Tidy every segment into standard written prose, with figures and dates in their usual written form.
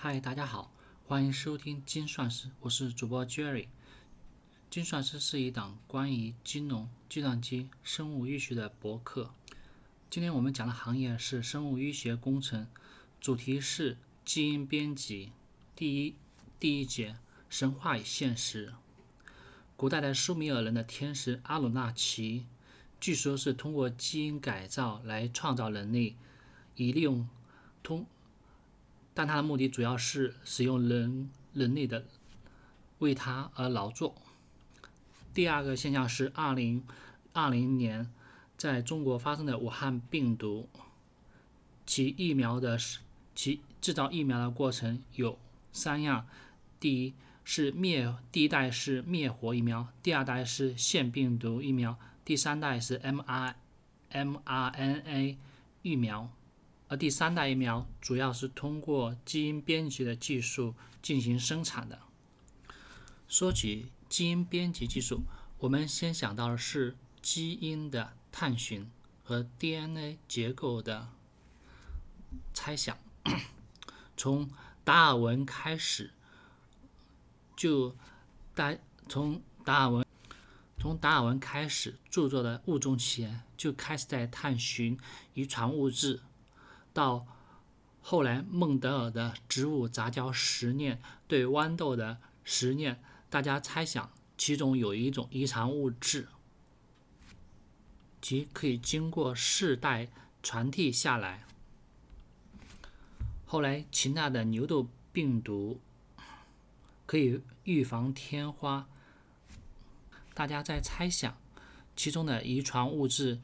嗨，大家好，欢迎收听精算师，我是主播 Jerry。精算师是一档关于金融、计算机、生物医学的博客。今天我们讲的行业是生物医学工程，主题是基因编辑。第一节，神话与现实。古代的苏美尔人的天使阿努纳奇，据说是通过基因改造来创造人类，以利用但他的目的主要是使用人类的为他而劳作。第二个现象是2020年在中国发生的武汉病毒，其制造疫苗的过程有三样：第一代是灭活疫苗，第二代是腺病毒疫苗，第三代是 mRNA 疫苗。而第三代疫苗主要是通过基因编辑的技术进行生产的。说起基因编辑技术，我们先想到的是基因的探寻和 DNA 结构的猜想。从达尔文开始，从达尔文开始著作的《物种起源》就开始在探寻遗传物质。到后来孟德尔的植物杂交实验对豌豆的实验，大家猜想其中有一种遗传物质，即可以经过世代传递下来。后来秦代的牛痘病毒可以预防天花，大家在猜想其中的遗传物质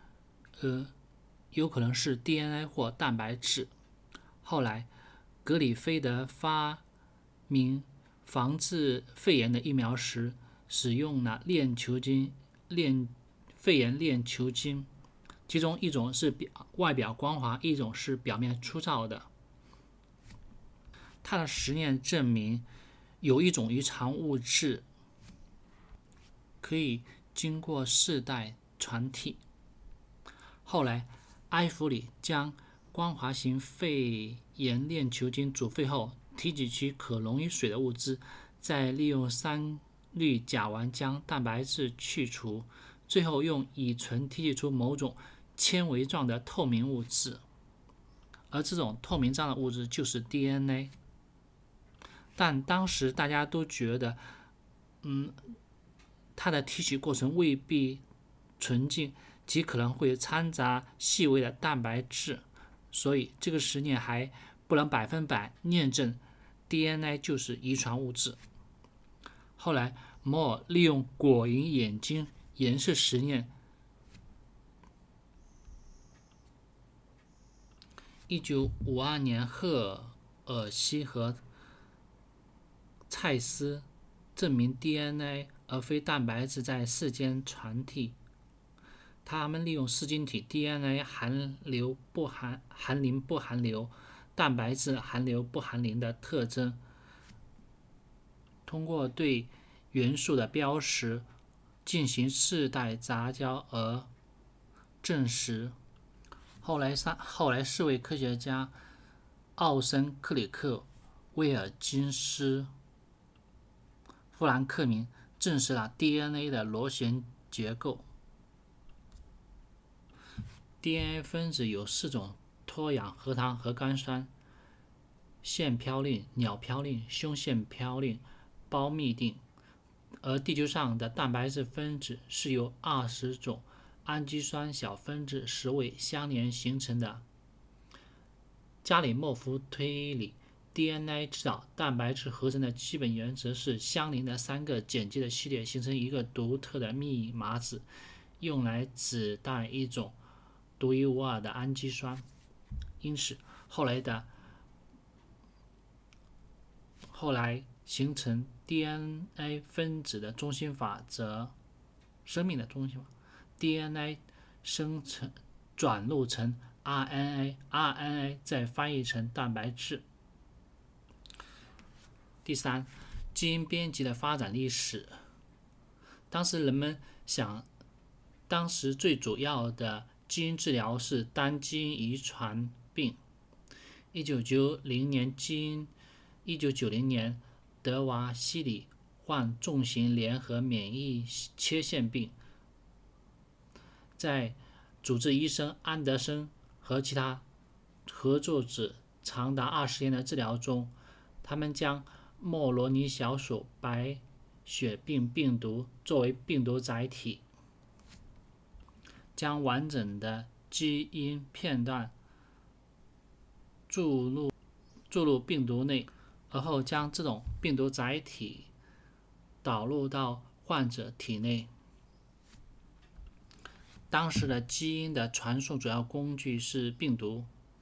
有可能是 DNA 或蛋白质。后来，格里菲德发明防治肺炎的疫苗时，使用了肺炎链球菌，其中一种是外表光滑，一种是表面粗糙的。他的实验证明，有一种遗传物质可以经过世代传递。后来，埃弗里将光滑型肺炎链球菌煮沸后，提取其可溶于水的物质，再利用3氯甲烷将蛋白质去除，最后用乙醇提取出某种纤维状的透明物质，而这种透明状的物质就是 DNA。但当时大家都觉得，它的提取过程未必纯净，极可能会掺杂细微的蛋白质，所以这个实验还不能100%验证 DNA 就是遗传物质。后来，摩尔利用果蝇眼睛颜色实验，1952年赫尔希和蔡司证明 DNA 而非蛋白质在世间传递。他们利用噬晶体 DNA 含硫不含磷不含硫，蛋白质含硫不含磷的特征，通过对元素的标识进行世代杂交而证实。后来4位科学家奥森、克里克、威尔金斯、富兰克林证实了 DNA 的螺旋结构。DNA 分子有4种脱氧核糖核苷酸：腺嘌呤、鸟嘌呤、胸腺嘌呤、胞嘧啶。而地球上的蛋白质分子是由20种氨基酸小分子10位相连形成的。加里莫夫推理 DNA 制造蛋白质合成的基本原则是相邻的3个碱基的系列形成一个独特的密码子，用来指代一种独一无二的氨基酸。因此，后来形成 DNA 分子的中心法则，生命的中心法。DNA 转录成 RNA 再翻译成蛋白质。第三，基因编辑的发展历史。当时最主要的基因治疗是单基因遗传病。1990年，基因 1990年，德瓦西里患重型联合免疫缺陷病，在主治医生安德森和其他合作者长达20年的治疗中，他们将莫罗尼小鼠白血病病毒作为病毒载体，将完整的基因片段注入病毒内，而后将这种病毒载体导入到患者体内。当时的基因的传输主要工具是病毒。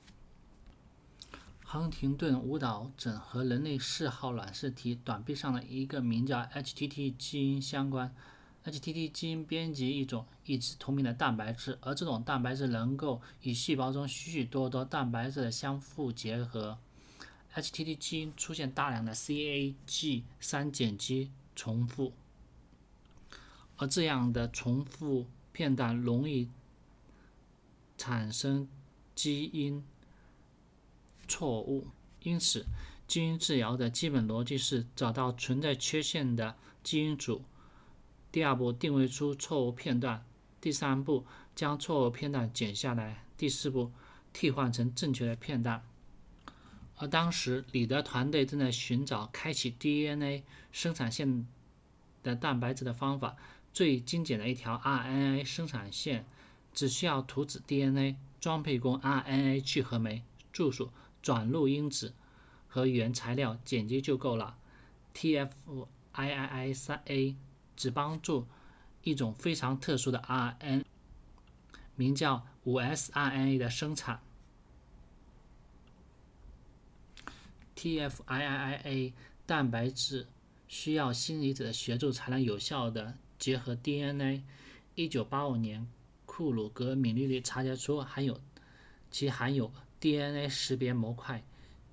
亨廷顿舞蹈疹和人类4号卵石体短臂上的一个名叫 HTT 基因相关。HTT 基因编辑一种异质同名的蛋白质，而这种蛋白质能够与细胞中许许多多蛋白质的相互结合。HTT 基因出现大量的 CAG3 碱基重复，而这样的重复片段容易产生基因错误，因此基因治疗的基本逻辑是找到存在缺陷的基因组，第二步定位出错误片段，第三步将错误片段剪下来，第四步替换成正确的片段。而当时李德团队正在寻找开启 DNA 生产线的蛋白质的方法。最精简的一条 RNA 生产线只需要图纸 DNA 装配供 RNA 聚合酶注数、转录因子和原材料剪辑就够了。TFIIIA 只帮助一种非常特殊的 RNA， 名叫 5S-RNA 的生产。TFIIA 蛋白质需要锌离子的协助才能有效的结合 DNA。1985年，库鲁格敏率里察觉出含有 DNA 识别模块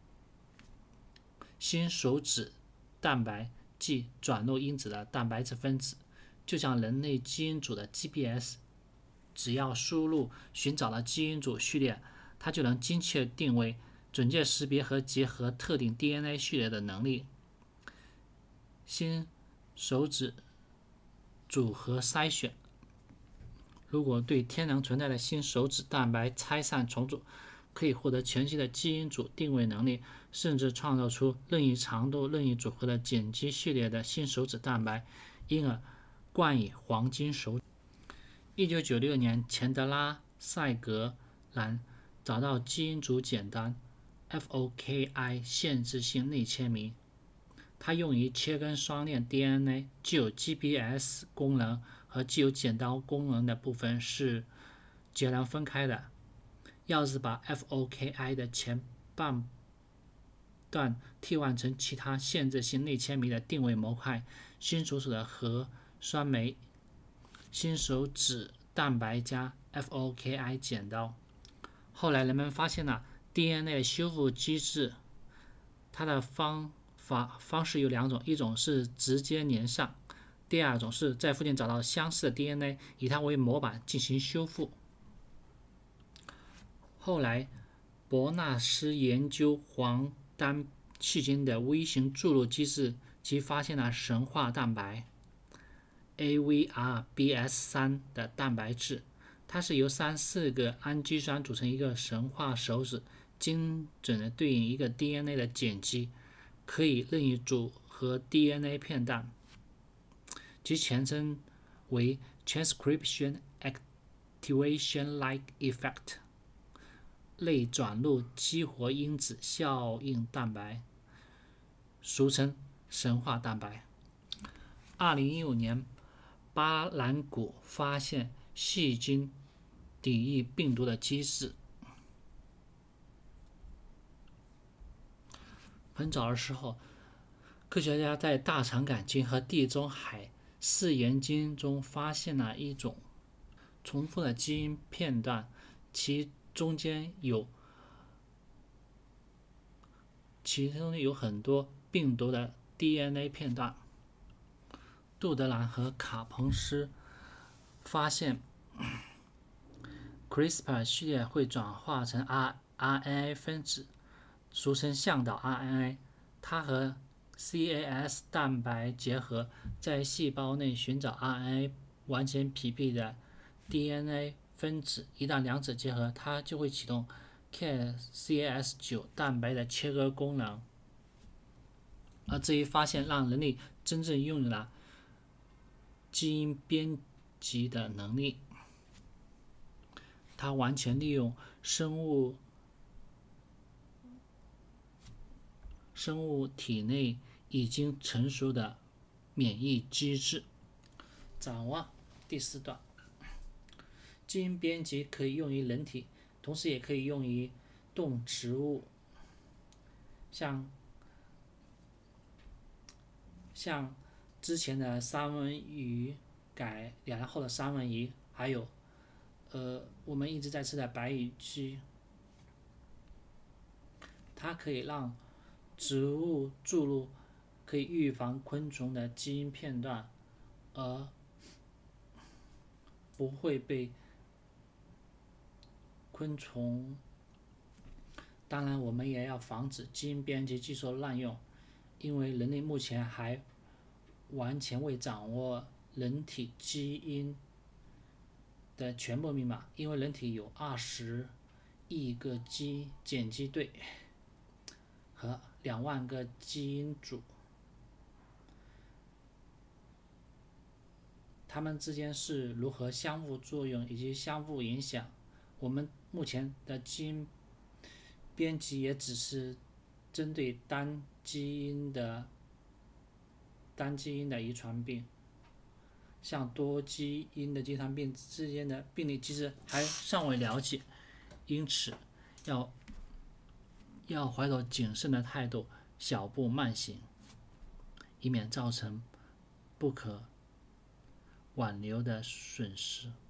新手指蛋白，即转录因子的蛋白质分子，就像人类基因组的 GPS， 只要输入寻找的基因组序列，它就能精确定位、准确识别和结合特定 DNA 序列的能力。新手指组合筛选，如果对天然存在的新手指蛋白拆散重组，可以获得全新的基因组定位能力，甚至创造出任意长度、任意组合的碱基序列的新手指蛋白，因而冠以黄金手指。1996年，钱德拉塞格兰找到基因组简单 FOKI 限制性内切名，它用于切根双链 DNA， 具有 GPS 功能和具有剪刀功能的部分是截然分开的。要是把 FOKI 的前半段替换成其他限制性内切名的定位模块，新手指的核酸酶、新手指蛋白加 FOKI 剪刀。后来人们发现了 DNA 的修复机制，它的方式有2种，一种是直接连上，第二种是在附近找到相似的 DNA， 以它为模板进行修复。后来伯纳斯研究黄单细菌的微型注入机制，及发现了神话蛋白 AVRBS3 的蛋白质，它是由3-4个氨基酸组成一个神话手指，精准的对应一个 DNA 的碱基，可以任意组合 DNA 片段，其前称为 Transcription Activation-like Effect 类转录激活因子效应蛋白，俗称神话蛋白。2015年，巴兰古发现细菌抵御病毒的机制。很早的时候，科学家在大肠杆菌和地中海嗜盐菌中发现了一种重复的基因片段，其中有很多病毒的 DNA 片段。杜德兰和卡彭斯发现 CRISPR 序列会转化成 RNA 分子，俗称向导 RNA， 它和 CAS 蛋白结合，在细胞内寻找 RNA 完全匹配的 DNA 分子。一旦两者结合，它就会启动 CAS9 蛋白的切割功能。而这一发现让人类真正拥有了基因编辑的能力。它完全利用生物体内已经成熟的免疫机制。展望第4段，基因编辑可以用于人体，同时也可以用于动植物，像之前的三文鱼改良后的三文鱼，还有我们一直在吃的白羽鸡，它可以让植物注入可以预防昆虫的基因片段，而不会被昆虫。当然，我们也要防止基因编辑技术滥用，因为人类目前还完全未掌握人体基因的全部密码，因为人体有20亿个碱基对和2万个基因组，它们之间是如何相互作用以及相互影响。我们目前的基因编辑也只是针对单基因的遗传病，像多基因的遗传病之间的病理机制还尚未了解，因此要怀着谨慎的态度，小步慢行，以免造成不可挽留的损失。